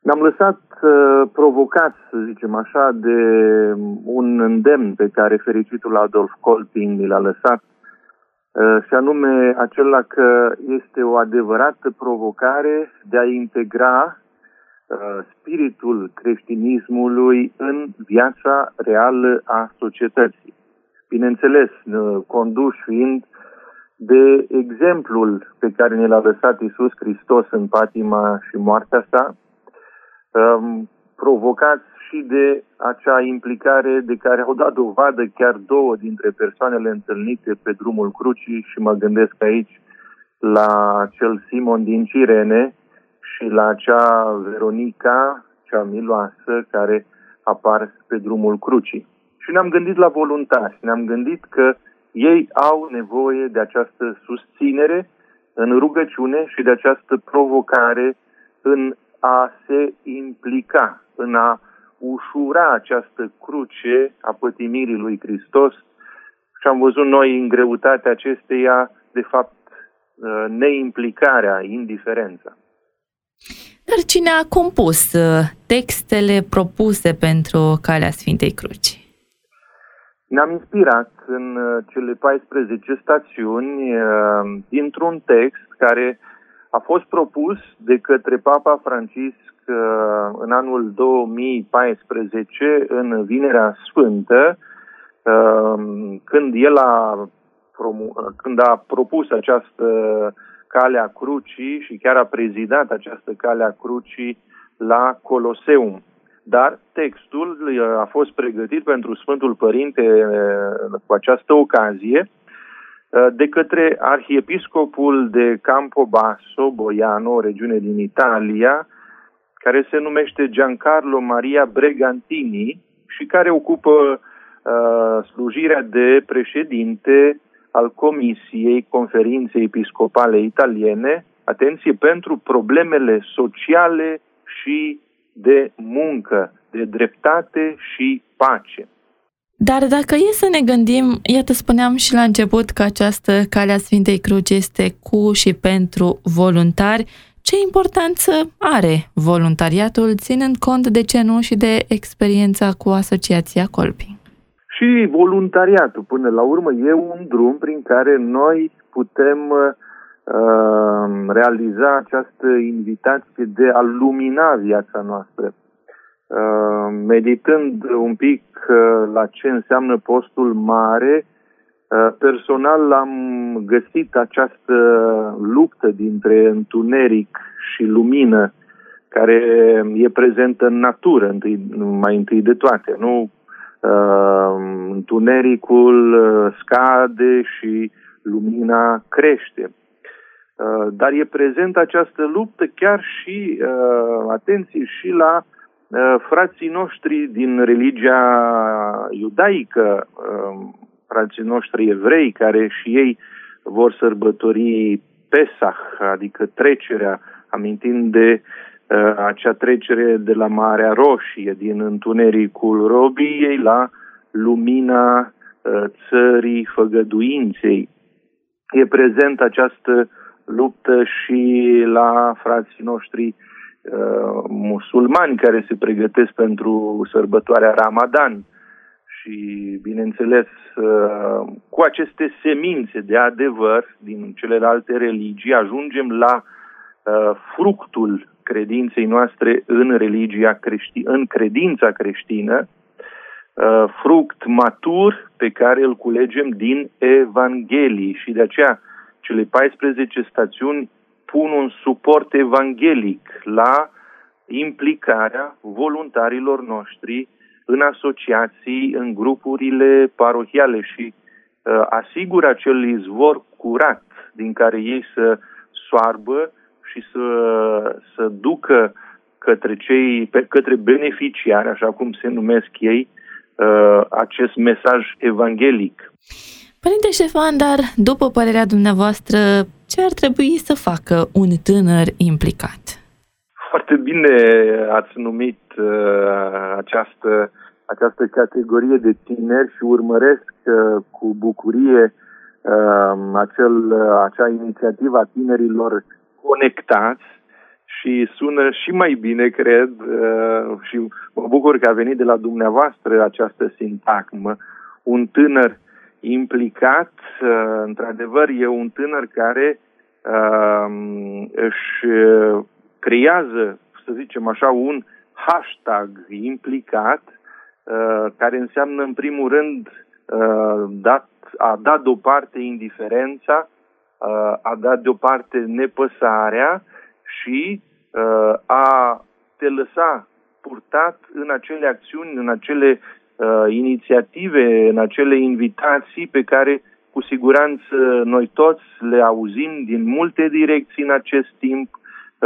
Ne-am lăsat provocați, să zicem așa, de un îndemn pe care fericitul Adolf Kolping mi l-a lăsat, și anume acela că este o adevărată provocare de a integra spiritul creștinismului în viața reală a societății. Bineînțeles, conduși fiind de exemplul pe care ne l-a lăsat Iisus Hristos în patima și moartea sa, provocați și de acea implicare de care au dat dovadă chiar două dintre persoanele întâlnite pe drumul crucii, și mă gândesc aici la acel Simon din Cirene și la acea Veronica, cea miloasă, care apar pe drumul crucii. Și ne-am gândit la voluntari, ne-am gândit că ei au nevoie de această susținere în rugăciune și de această provocare în a se implica, în a ușura această cruce a pătimirii lui Hristos. Și am văzut noi în greutatea acesteia, de fapt, neimplicarea, indiferența. Dar cine a compus textele propuse pentru Calea Sfintei Cruci? Ne-am inspirat în cele 14 stațiuni dintr-un text care a fost propus de către Papa Francisc în anul 2014, în Vinerea Sfântă, când a propus această Calea Crucii și chiar a prezidat această Calea Crucii la Coloseum. Dar textul a fost pregătit pentru Sfântul Părinte cu această ocazie de către arhiepiscopul de Campobasso, Boiano, regiune din Italia, care se numește Giancarlo Maria Bregantini și care ocupă slujirea de președinte al Comisiei Conferinței Episcopale Italiene, atenție, pentru problemele sociale și de muncă, de dreptate și pace. Dar dacă e să ne gândim, iată, spuneam și la început că această Calea Sfintei Cruci este cu și pentru voluntari. Ce importanță are voluntariatul, ținând cont, de ce nu, și de experiența cu Asociația Kolping? Și voluntariatul, până la urmă, e un drum prin care noi putem realiza această invitație de a lumina viața noastră. Meditând un pic la ce înseamnă postul mare, personal am găsit această luptă dintre întuneric și lumină, care e prezentă în natură, mai întâi de toate, nu? Întunericul scade și lumina crește. Dar e prezentă această luptă chiar și, atenție, și la frații noștri din religia iudaică, frații noștri evrei, care și ei vor sărbători Pesach, adică trecerea, amintind de acea trecere de la Marea Roșie, din întunericul robiei la lumina țării făgăduinței. E prezent această luptă și la frații noștri musulmani care se pregătesc pentru sărbătoarea Ramadan. Și, bineînțeles, cu aceste semințe de adevăr din celelalte religii ajungem la fructul credinței noastre în în credința creștină, fruct matur pe care îl culegem din Evanghelii. Și de aceea cele 14 stațiuni pun un suport evanghelic la implicarea voluntarilor noștri în asociații, în grupurile parohiale și asigură acel izvor curat din care ei să soarbă și să ducă către beneficiari, așa cum se numesc ei, acest mesaj evanghelic. Părinte Ștefan, dar după părerea dumneavoastră, ce ar trebui să facă un tânăr implicat? Foarte bine ați numit această categorie de tineri și urmăresc cu bucurie acea inițiativă a tinerilor conectați, și sună și mai bine, cred, și mă bucur că a venit de la dumneavoastră această sintagmă. Un tânăr implicat, într-adevăr, e un tânăr care își creează, să zicem așa, un hashtag implicat, care înseamnă, în primul rând, a dat deoparte indiferența, a dat deoparte nepăsarea și a te lăsa purtat în acele acțiuni, în acele inițiative, în acele invitații pe care cu siguranță noi toți le auzim din multe direcții în acest timp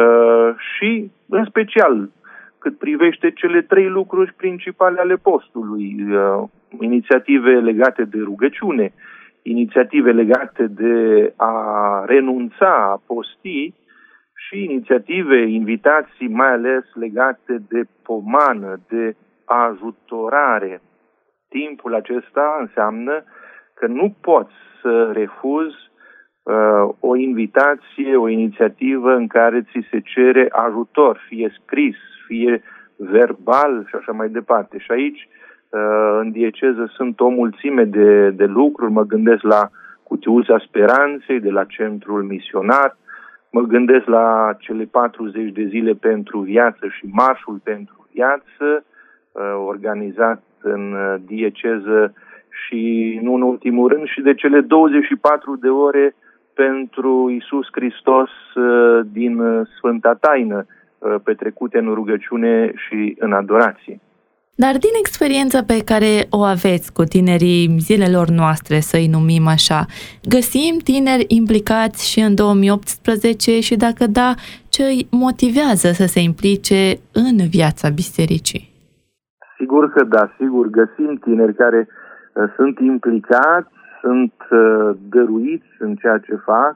și în special cât privește cele 3 lucruri principale ale postului, inițiative legate de rugăciune, inițiative legate de a renunța, a posti și inițiative, invitații mai ales legate de pomană, de ajutorare. Timpul acesta înseamnă că nu poți să refuzi o invitație, o inițiativă în care ți se cere ajutor, fie scris, fie verbal și așa mai departe. Și aici, în dieceză, sunt o mulțime de lucruri. Mă gândesc la Cutiuța Speranței, de la Centrul Misionar, mă gândesc la cele 40 de zile pentru viață și Marșul pentru viață, organizat în dieceză și, nu în ultimul rând, și de cele 24 de ore pentru Iisus Hristos din Sfânta Taină, petrecute în rugăciune și în adorație. Dar din experiența pe care o aveți cu tinerii zilelor noastre, să-i numim așa, găsim tineri implicați și în 2018 și dacă da, ce îi motivează să se implice în viața bisericii? Sigur că da, sigur, găsim tineri care sunt implicați, sunt dăruiți în ceea ce fac.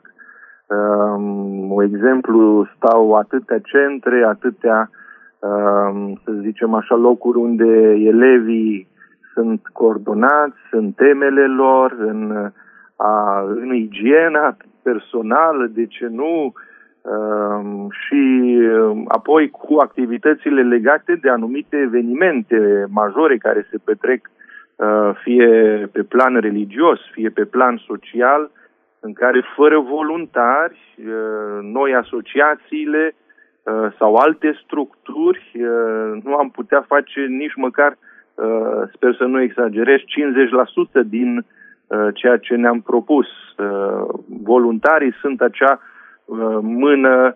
Un exemplu, stau atâtea centre, atâtea, să zicem așa, locuri unde elevii sunt coordonați în temele lor, în igiena personală, de ce nu, și apoi cu activitățile legate de anumite evenimente majore care se petrec fie pe plan religios, fie pe plan social, în care fără voluntari, noi asociațiile sau alte structuri nu am putea face nici măcar, sper să nu exagerez, 50% din ceea ce ne-am propus. Voluntarii sunt acea mână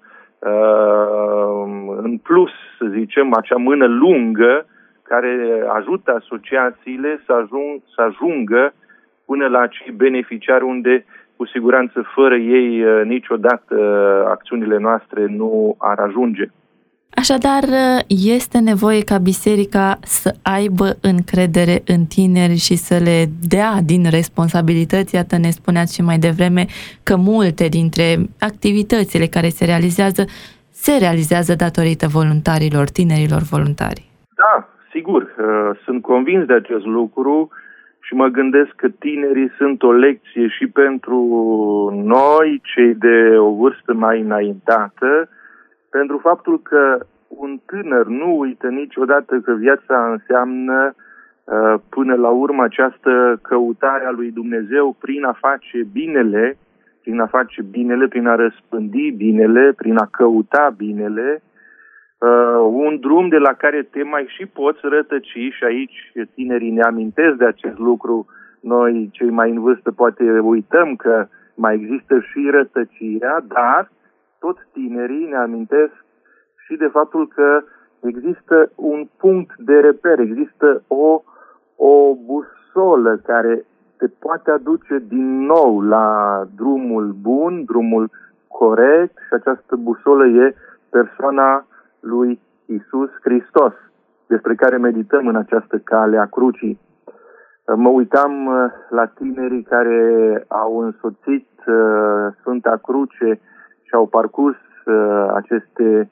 în plus, să zicem, acea mână lungă care ajută asociațiile să ajungă până la acei beneficiari unde, cu siguranță, fără ei niciodată acțiunile noastre nu ar ajunge. Așadar, este nevoie ca biserica să aibă încredere în tineri și să le dea din responsabilități. Iată, ne spuneați și mai devreme că multe dintre activitățile care se realizează datorită voluntarilor, tinerilor voluntari. Da, sigur, sunt convins de acest lucru și mă gândesc că tinerii sunt o lecție și pentru noi, cei de o vârstă mai înaintată, pentru faptul că un tânăr nu uită niciodată că viața înseamnă până la urmă această căutare a lui Dumnezeu prin a face binele, prin a răspândi binele, prin a căuta binele, un drum de la care te mai și poți rătăci și aici tinerii ne amintesc de acest lucru. Noi, cei mai în vârstă, poate uităm că mai există și rătăcirea, dar toți tinerii ne amintesc și de faptul că există un punct de reper, există o busolă care te poate aduce din nou la drumul bun, drumul corect, și această busolă e persoana lui Iisus Hristos, despre care medităm în această cale a crucii. Mă uitam la tinerii care au însoțit Sfânta Cruce și au parcurs aceste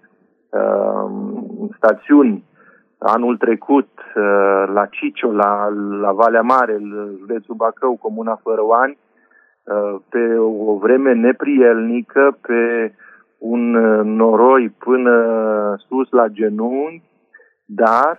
stațiuni anul trecut la Ciciola, la Valea Mare, județul Bacău, comuna Fărăoani, pe o vreme neprielnică, pe un noroi până sus la genunchi, dar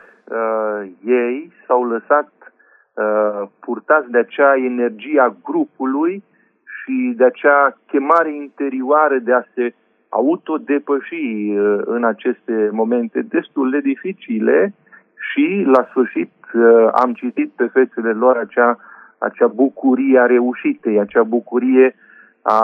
ei s-au lăsat purtați de acea energie a grupului și de acea chemare interioară de a se autodepăși în aceste momente destul de dificile și la sfârșit am citit pe fețele lor acea bucurie a reușitei, acea bucurie a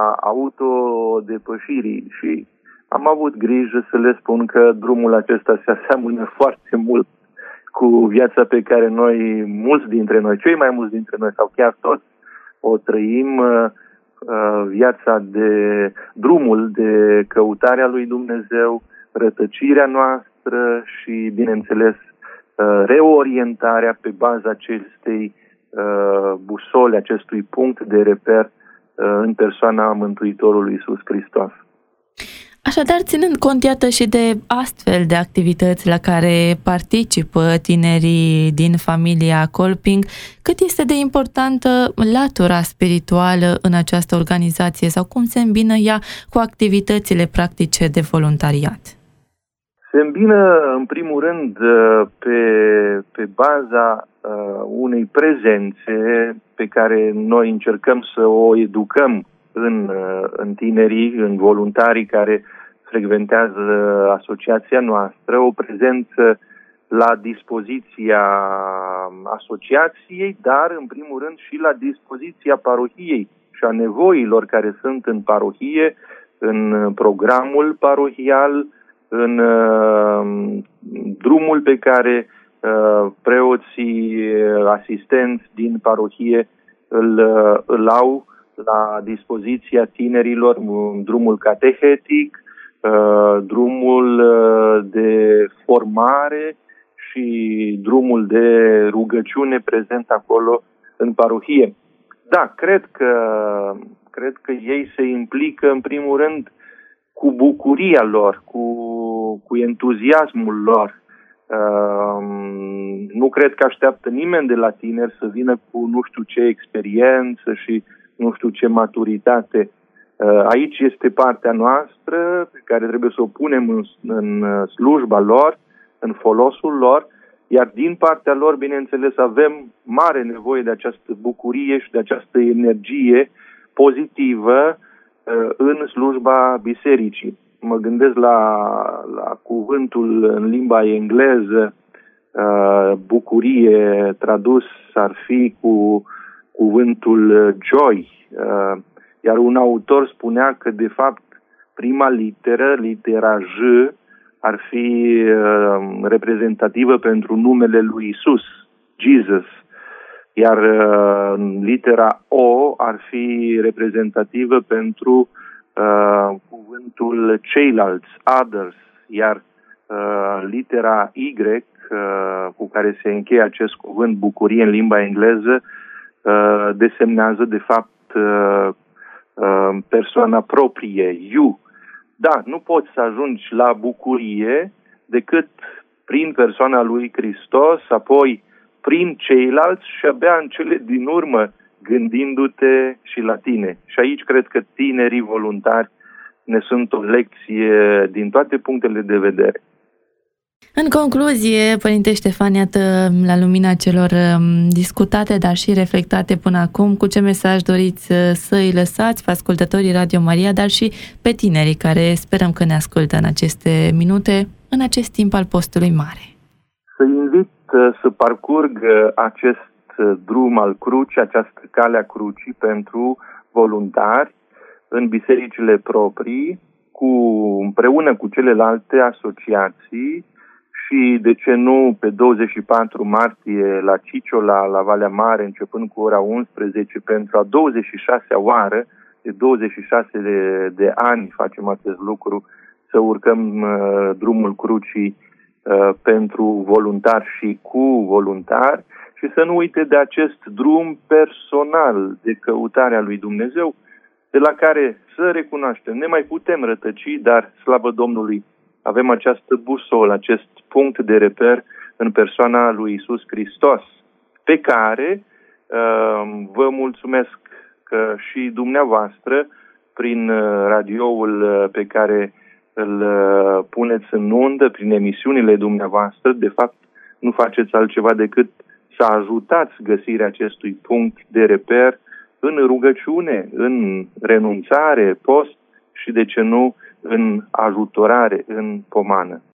autodepășirii și am avut grijă să le spun că drumul acesta se aseamănă foarte mult cu viața pe care noi, mulți dintre noi, cei mai mulți dintre noi sau chiar toți, o trăim, viața de drumul de căutarea lui Dumnezeu, rătăcirea noastră și, bineînțeles, reorientarea pe baza acestei busole, acestui punct de reper în persoana Mântuitorului Iisus Hristos. Așadar, ținând cont, iată, și de astfel de activități la care participă tinerii din familia Kolping, cât este de importantă latura spirituală în această organizație sau cum se îmbină ea cu activitățile practice de voluntariat? Se îmbină, în primul rând, pe baza unei prezențe pe care noi încercăm să o educăm în tinerii, în voluntarii care frecventează asociația noastră, o prezență la dispoziția asociației, dar în primul rând și la dispoziția parohiei și a nevoilor care sunt în parohie, în programul parohial, în drumul pe care preoții asistenți din parohie îl au la dispoziția tinerilor, drumul catehetic, drumul de formare și drumul de rugăciune prezent acolo în parohie. Da, cred că ei se implică în primul rând cu bucuria lor, cu entuziasmul lor. Nu cred că așteaptă nimeni de la tineri să vină cu nu știu ce experiență și nu știu ce maturitate. Aici este partea noastră pe care trebuie să o punem în slujba lor, în folosul lor, iar din partea lor, bineînțeles, avem mare nevoie de această bucurie și de această energie pozitivă în slujba bisericii. Mă gândesc la cuvântul în limba engleză, bucurie tradus ar fi cu cuvântul joy, iar un autor spunea că de fapt prima literă, litera J, ar fi reprezentativă pentru numele lui Isus, Jesus, iar litera O ar fi reprezentativă pentru cuvântul ceilalți, others, iar litera Y, cu care se încheie acest cuvânt bucurie în limba engleză, desemnează de fapt persoana proprie, you. Da, nu poți să ajungi la bucurie decât prin persoana lui Hristos, apoi prin ceilalți și abia în cele din urmă gândindu-te și la tine. Și aici cred că tinerii voluntari ne sunt o lecție din toate punctele de vedere. În concluzie, Părinte Ștefan, iată, la lumina celor discutate, dar și reflectate până acum, cu ce mesaj doriți să îi lăsați pe ascultătorii Radio Maria, dar și pe tinerii care sperăm că ne ascultă în aceste minute, în acest timp al postului mare? Să invit să parcurg acest drum al crucii, această cale a crucii pentru voluntari în bisericile proprii, împreună cu celelalte asociații și, de ce nu, pe 24 martie la Ciciola, la Valea Mare, începând cu ora 11, pentru a 26-a oară, de 26 de ani facem acest lucru, să urcăm drumul crucii pentru voluntari și cu voluntari și să nu uite de acest drum personal de căutarea lui Dumnezeu, de la care, să recunoaștem, ne mai putem rătăci, dar, slavă Domnului, avem această busolă, acest punct de reper în persoana lui Iisus Hristos, pe care vă mulțumesc că și dumneavoastră prin radioul pe care îl puneți în undă, prin emisiunile dumneavoastră. De fapt, nu faceți altceva decât să ajutați găsirea acestui punct de reper în rugăciune, în renunțare, post și, de ce nu, în ajutorare, în pomană.